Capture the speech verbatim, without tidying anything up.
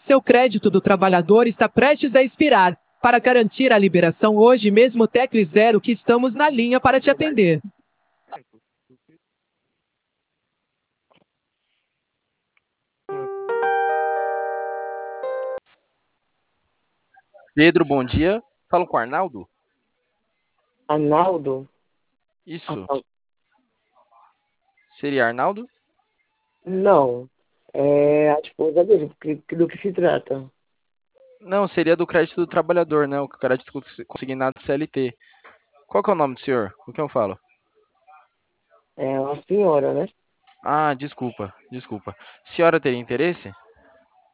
Seu crédito do trabalhador está prestes a expirar. Para garantir a liberação hoje mesmo, tecle zero que estamos na linha para te atender. Pedro, bom dia. Falo com o Arnaldo? Arnaldo? Isso. Arnaldo. Seria Arnaldo? Não. É a esposa dele. Que- que- Do que se trata? Não, seria do crédito do trabalhador, né? O crédito cons- consignado C L T. Qual que é o nome do senhor? Com quem eu falo? É uma senhora, né? Ah, desculpa, desculpa. Senhora teria interesse?